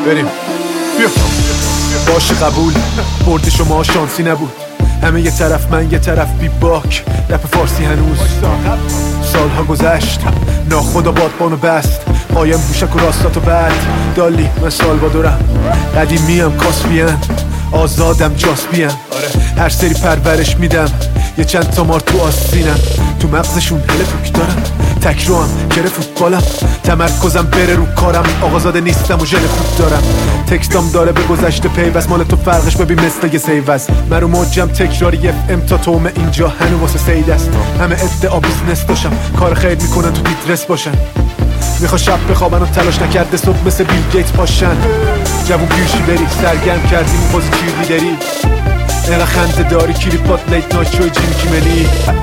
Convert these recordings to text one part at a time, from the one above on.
بریم بیا. باشه قبول، برد شما شانسی نبود. همه یه طرف من یه طرف بی باک. رپ فارسی هنوز سالها گذشت، ناخدا بادبانو بست. قایم بوشک و راستاتو بعد دالی من سالوادورم. قدیمیم کاسپین، آزادم جاسپین. هر سری پرورش میدم یه چند تا مار تو آستینم. تو مغزشون هله توک دارم، تکروام کره فوتبالم. تمرکزم بره رو کارم، آقازاده نیستم و ژن خوب دارم. تکستام داره به گذشته پیوست، مال تو فرقش ببین مثل یه سیوست. من رو موجم تکراری ام تا تومه، اینجا هنو واسه سید است. همه ادعا بیزنس داشتم، کار خیر میکنن تو دیدرس باشن. میخوا شب بخوابن و تلاش نکرده صبح مثل بیل گیت باشن. جوون پیوشی بری سرگرم کردیم بازی چیر لیدری. اینقدر خنده داری کلیپات لیت نایت شوی جیمی کیملی.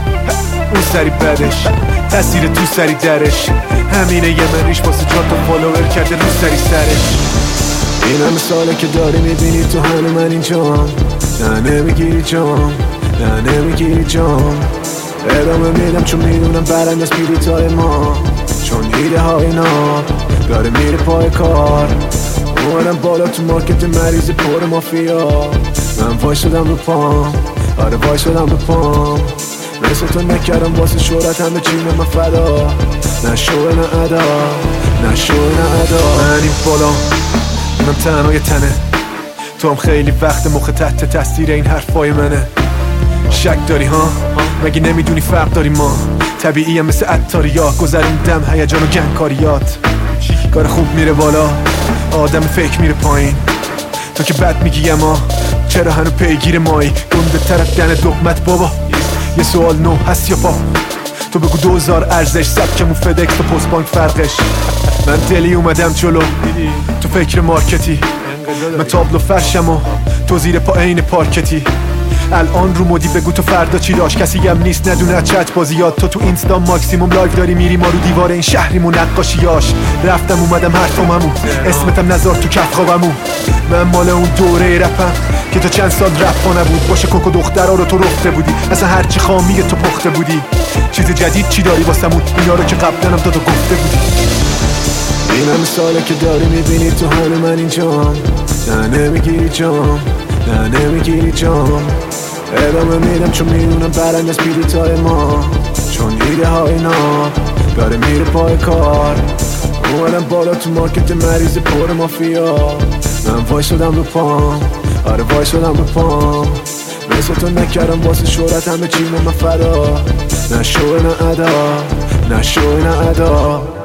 اون سری بدش تاثیر تو سری درش. همینه یه من ریش واسه جان تو فالوور کرده رو سری سرش. این همه ساله که داری میبینی تو هنو من اینجام. نه نمیگیری جام، نه نمیگیری جام. ادامه میدم چون میدونم برند از پیریتای ما. چون ایده های ناب داره میره پای کار. اومدم بالا تو مارکت مریض پر مافیا. من وای شدم رو پام، آره وای شدم رو پام. مثل تو نکردم واسه شهرت، همه چی من فدا. نه شوه نه ادا، نه شوه نه ادا. من این بالا اونم تنهای تنه. تو هم خیلی وقت مخ تحت تاثیر این حرفای منه. شک داری ها؟ مگه نمیدونی فرق داری ما؟ طبیعیه مثل عطاریا، گذروندم هیجان و گنگکاریات. کار خوب میره بالا، آدم فیک میره پایین. تو که بد میگی اما چرا هنو پیگیر مایی؟ گنده طرف دن دقمت بابا. یه سوال نو هست یا پا؟ تو بگو 2000 ارزش، سبکمون فدکس و پست بانک فرقش. من دلی اومدم جلو، تو فکر مارکتی. من تابلو فرشم و تو زیر پا عین پارکتی. الان رو مدی بگو تو فردا چی داشت، کسی هم نیست ندونه چت بازیات. تو اینستا ماکسیموم لایو داری میری ما رو دیوار این شهریمون نقاشیاش. رفتم اومدم حرفاممون، اسمتم نزار تو کف خوابمون. من مال اون دوره رپم که تا چند سال رپ نبود. باشه کوکو دخترها رو تو رفته بودی، اصلا هرچی خامی تو پخته بودی. چیز جدید چی داری واسمون؟ اینا رو که قبلنم تو گفته بودی. این همه ساله که داری میبینی تو هنو من اینجام. نه نمیگیری جام، نه نمیگیری جام. ادامه میدم چون میدونم برند از پیریتای ما. چون ایده های ناب داره میره پای کار. اومدم بالا تو مارکت مریض پر مافیا. من وای شدم رو پام، آره وای شدم رو پام. مثل تو نکردم واسه شهرت، همه چی من فدا. نه شوه نه ادا، نه شوه نه ادا.